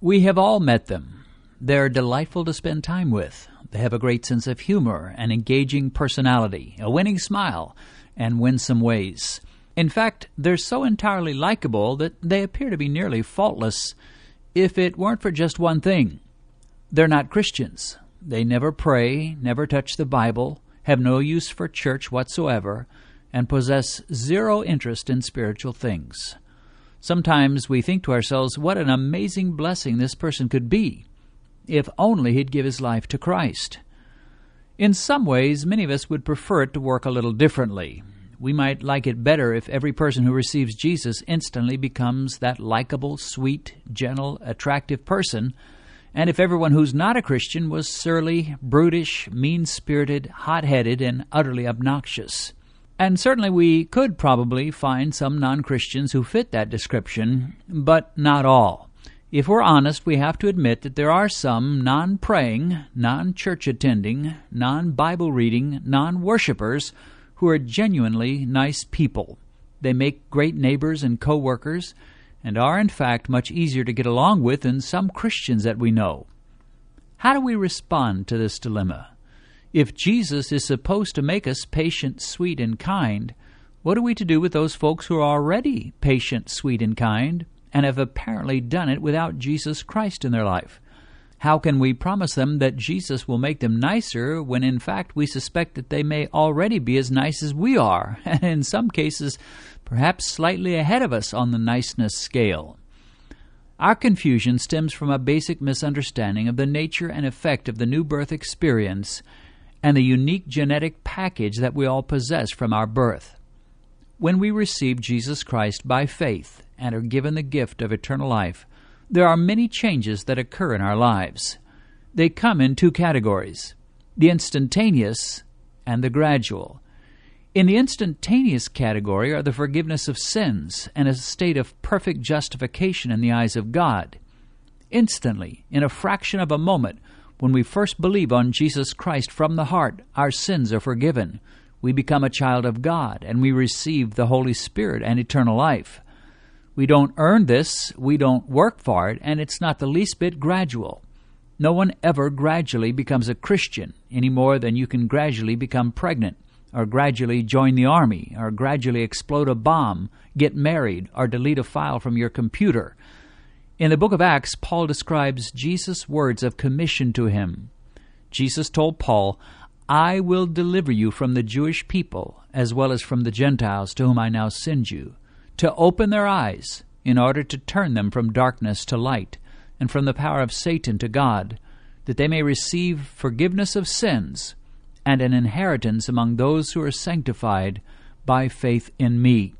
We have all met them. They're delightful to spend time with. They have a great sense of humor, an engaging personality, a winning smile, and winsome ways. In fact, they're so entirely likable that they appear to be nearly faultless, if it weren't for just one thing. They're not Christians. They never pray, never touch the Bible, have no use for church whatsoever, and possess zero interest in spiritual things. Sometimes we think to ourselves, what an amazing blessing this person could be, if only he'd give his life to Christ. In some ways, many of us would prefer it to work a little differently. We might like it better if every person who receives Jesus instantly becomes that likable, sweet, gentle, attractive person, and if everyone who's not a Christian was surly, brutish, mean-spirited, hot-headed, and utterly obnoxious. And certainly we could probably find some non-Christians who fit that description, but not all. If we're honest, we have to admit that there are some non-praying, non-church-attending, non-Bible-reading, non-worshipers who are genuinely nice people. They make great neighbors and co-workers, and are in fact much easier to get along with than some Christians that we know. How do we respond to this dilemma? If Jesus is supposed to make us patient, sweet, and kind, what are we to do with those folks who are already patient, sweet, and kind, and have apparently done it without Jesus Christ in their life? How can we promise them that Jesus will make them nicer when in fact we suspect that they may already be as nice as we are, and in some cases perhaps slightly ahead of us on the niceness scale? Our confusion stems from a basic misunderstanding of the nature and effect of the new birth experience and the unique genetic package that we all possess from our birth. When we receive Jesus Christ by faith and are given the gift of eternal life, there are many changes that occur in our lives. They come in two categories, the instantaneous and the gradual. In the instantaneous category are the forgiveness of sins and a state of perfect justification in the eyes of God. Instantly, in a fraction of a moment, when we first believe on Jesus Christ from the heart, our sins are forgiven. We become a child of God, and we receive the Holy Spirit and eternal life. We don't earn this, we don't work for it, and it's not the least bit gradual. No one ever gradually becomes a Christian any more than you can gradually become pregnant, or gradually join the army, or gradually explode a bomb, get married, or delete a file from your computer. In the book of Acts, Paul describes Jesus' words of commission to him. Jesus told Paul, "I will deliver you from the Jewish people, as well as from the Gentiles to whom I now send you, to open their eyes, in order to turn them from darkness to light, and from the power of Satan to God, that they may receive forgiveness of sins, and an inheritance among those who are sanctified by faith in me."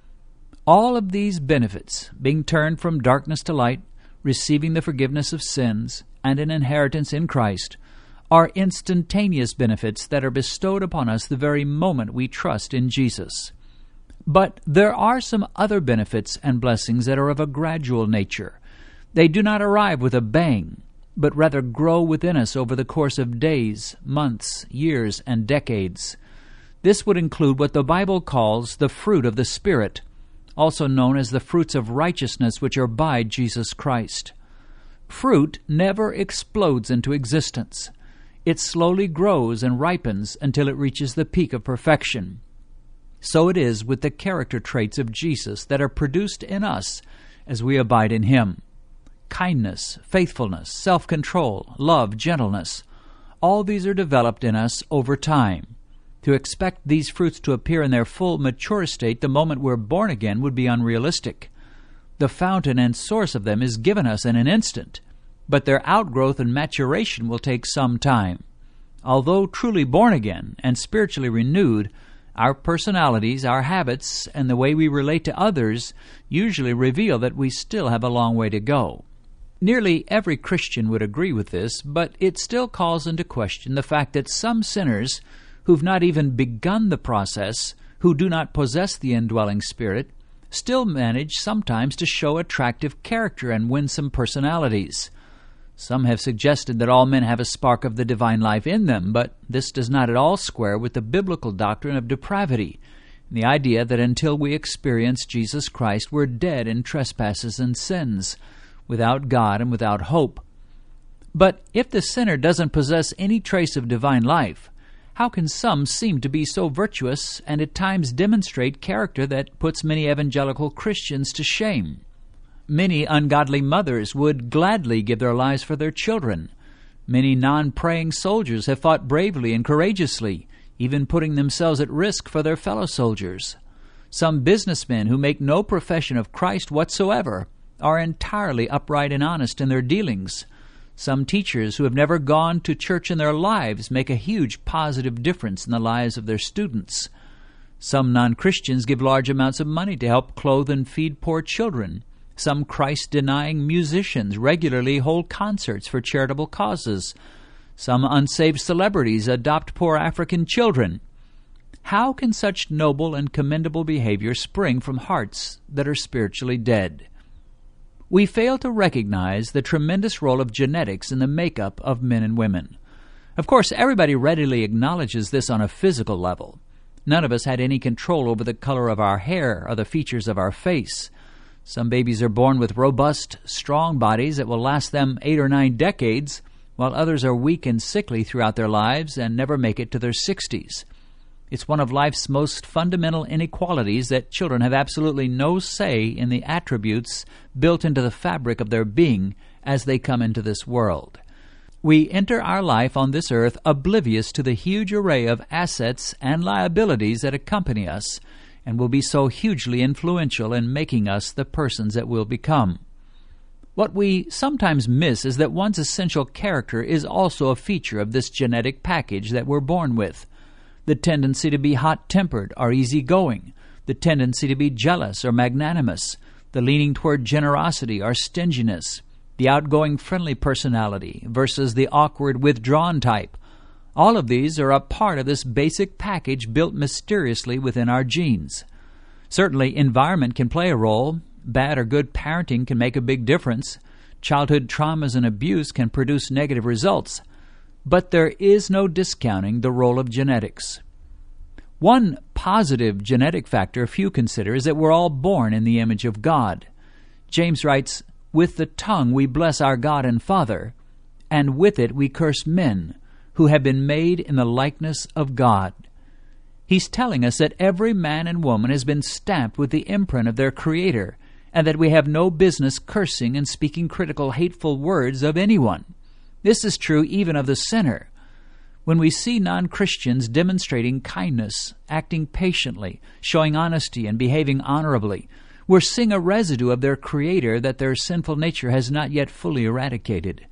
All of these benefits, being turned from darkness to light, receiving the forgiveness of sins, and an inheritance in Christ, are instantaneous benefits that are bestowed upon us the very moment we trust in Jesus. But there are some other benefits and blessings that are of a gradual nature. They do not arrive with a bang, but rather grow within us over the course of days, months, years, and decades. This would include what the Bible calls the fruit of the Spirit, also known as the fruits of righteousness which are by Jesus Christ. Fruit never explodes into existence. It slowly grows and ripens until it reaches the peak of perfection. So it is with the character traits of Jesus that are produced in us as we abide in Him. Kindness, faithfulness, self-control, love, gentleness, all these are developed in us over time. To expect these fruits to appear in their full, mature state the moment we're born again would be unrealistic. The fountain and source of them is given us in an instant, but their outgrowth and maturation will take some time. Although truly born again and spiritually renewed, our personalities, our habits, and the way we relate to others usually reveal that we still have a long way to go. Nearly every Christian would agree with this, but it still calls into question the fact that some sinners who've not even begun the process, who do not possess the indwelling Spirit, still manage sometimes to show attractive character and winsome personalities. Some have suggested that all men have a spark of the divine life in them, but this does not at all square with the biblical doctrine of depravity, and the idea that until we experience Jesus Christ, we're dead in trespasses and sins. without God and without hope. But if the sinner doesn't possess any trace of divine life, how can some seem to be so virtuous and at times demonstrate character that puts many evangelical Christians to shame? Many ungodly mothers would gladly give their lives for their children. Many non-praying soldiers have fought bravely and courageously, even putting themselves at risk for their fellow soldiers. Some businessmen who make no profession of Christ whatsoever are entirely upright and honest in their dealings. Some teachers who have never gone to church in their lives make a huge positive difference in the lives of their students. Some non-Christians give large amounts of money to help clothe and feed poor children. Some Christ-denying musicians regularly hold concerts for charitable causes. Some unsaved celebrities adopt poor African children. How can such noble and commendable behavior spring from hearts that are spiritually dead? We fail to recognize the tremendous role of genetics in the makeup of men and women. Of course, everybody readily acknowledges this on a physical level. None of us had any control over the color of our hair or the features of our face. Some babies are born with robust, strong bodies that will last them 8 or 9 decades, while others are weak and sickly throughout their lives and never make it to their 60s. It's one of life's most fundamental inequalities that children have absolutely no say in the attributes built into the fabric of their being as they come into this world. We enter our life on this earth oblivious to the huge array of assets and liabilities that accompany us and will be so hugely influential in making us the persons that we'll become. What we sometimes miss is that one's essential character is also a feature of this genetic package that we're born with. The tendency to be hot-tempered or easygoing, the tendency to be jealous or magnanimous, the leaning toward generosity or stinginess, the outgoing friendly personality versus the awkward withdrawn type. All of these are a part of this basic package built mysteriously within our genes. Certainly, environment can play a role. Bad or good parenting can make a big difference. Childhood traumas and abuse can produce negative results. But there is no discounting the role of genetics. One positive genetic factor few consider is that we're all born in the image of God. James writes, "With the tongue we bless our God and Father, and with it we curse men, who have been made in the likeness of God." He's telling us that every man and woman has been stamped with the imprint of their Creator, and that we have no business cursing and speaking critical, hateful words of anyone. This is true even of the sinner. When we see non-Christians demonstrating kindness, acting patiently, showing honesty, and behaving honorably, we're seeing a residue of their Creator that their sinful nature has not yet fully eradicated.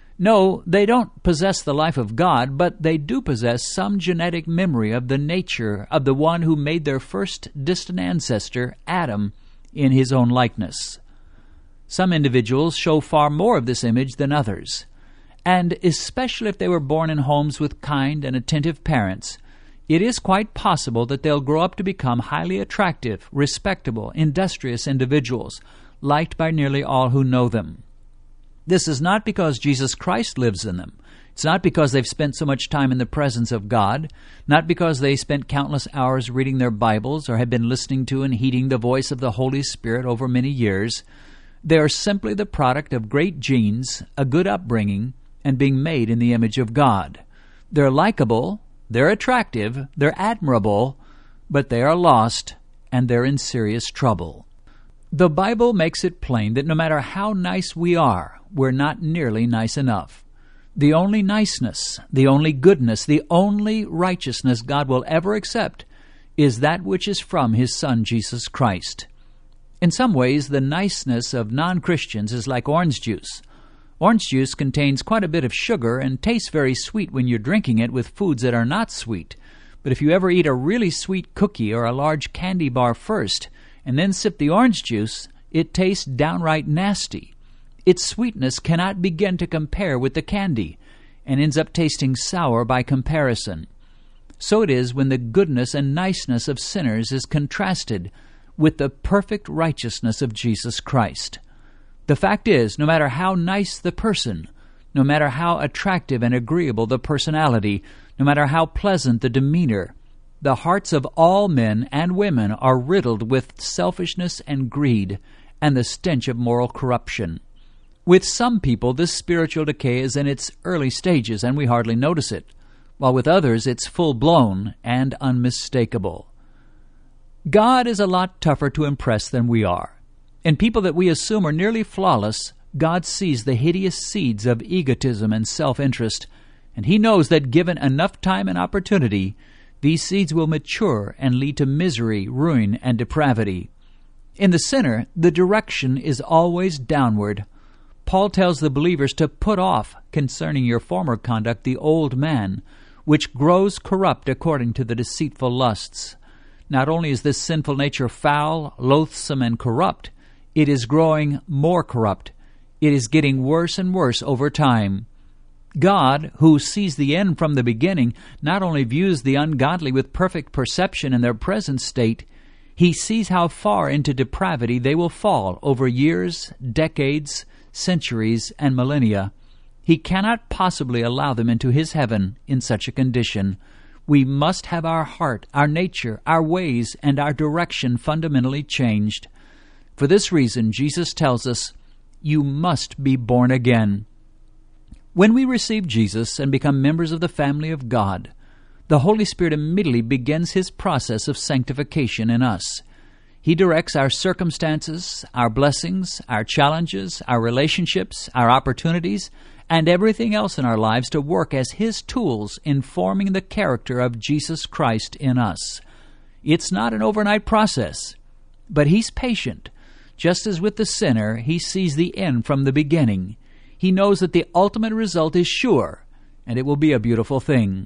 No, they don't possess the life of God, but they do possess some genetic memory of the nature of the one who made their first distant ancestor, Adam, in his own likeness. Some individuals show far more of this image than others. And especially if they were born in homes with kind and attentive parents, it is quite possible that they'll grow up to become highly attractive, respectable, industrious individuals, liked by nearly all who know them. This is not because Jesus Christ lives in them. It's not because they've spent so much time in the presence of God, not because they spent countless hours reading their Bibles or have been listening to and heeding the voice of the Holy Spirit over many years. They are simply the product of great genes, a good upbringing, and being made in the image of God. They're likable, they're attractive, they're admirable, but they are lost and they're in serious trouble. The Bible makes it plain that no matter how nice we are, we're not nearly nice enough. The only niceness, the only goodness, the only righteousness God will ever accept is that which is from His Son, Jesus Christ. In some ways, the niceness of non-Christians is like orange juice. Orange juice contains quite a bit of sugar and tastes very sweet when you're drinking it with foods that are not sweet. But if you ever eat a really sweet cookie or a large candy bar first and then sip the orange juice, it tastes downright nasty. Its sweetness cannot begin to compare with the candy and ends up tasting sour by comparison. So it is when the goodness and niceness of sinners is contrasted with the perfect righteousness of Jesus Christ. The fact is, no matter how nice the person, no matter how attractive and agreeable the personality, no matter how pleasant the demeanor, the hearts of all men and women are riddled with selfishness and greed and the stench of moral corruption. With some people, this spiritual decay is in its early stages and we hardly notice it, while with others it's full-blown and unmistakable. God is a lot tougher to impress than we are. In people that we assume are nearly flawless, God sees the hideous seeds of egotism and self-interest, and He knows that given enough time and opportunity, these seeds will mature and lead to misery, ruin, and depravity. In the sinner, the direction is always downward. Paul tells the believers to put off, concerning your former conduct, the old man, which grows corrupt according to the deceitful lusts. Not only is this sinful nature foul, loathsome, and corrupt, it is growing more corrupt. It is getting worse and worse over time. God, who sees the end from the beginning, not only views the ungodly with perfect perception in their present state, He sees how far into depravity they will fall over years, decades, centuries, and millennia. He cannot possibly allow them into His heaven in such a condition. We must have our heart, our nature, our ways, and our direction fundamentally changed. For this reason, Jesus tells us, you must be born again. When we receive Jesus and become members of the family of God, the Holy Spirit immediately begins His process of sanctification in us. He directs our circumstances, our blessings, our challenges, our relationships, our opportunities, and everything else in our lives to work as His tools in forming the character of Jesus Christ in us. It's not an overnight process, but He's patient. Just as with the sinner, He sees the end from the beginning. He knows that the ultimate result is sure, and it will be a beautiful thing.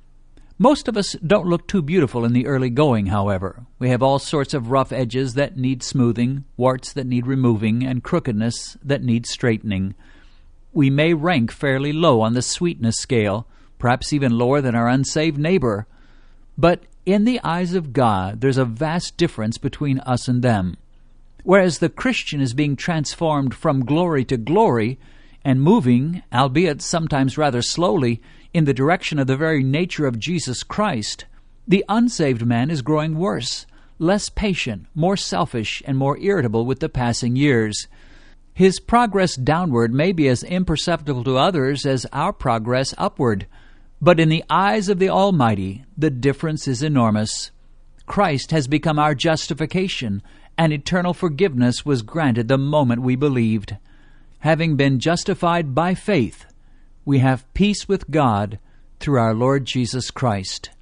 Most of us don't look too beautiful in the early going, however. We have all sorts of rough edges that need smoothing, warts that need removing, and crookedness that needs straightening. We may rank fairly low on the sweetness scale, perhaps even lower than our unsaved neighbor. But in the eyes of God, there's a vast difference between us and them. Whereas the Christian is being transformed from glory to glory, and moving, albeit sometimes rather slowly, in the direction of the very nature of Jesus Christ, the unsaved man is growing worse, less patient, more selfish, and more irritable with the passing years. His progress downward may be as imperceptible to others as our progress upward, but in the eyes of the Almighty, the difference is enormous. Christ has become our justification, and eternal forgiveness was granted the moment we believed. Having been justified by faith, we have peace with God through our Lord Jesus Christ.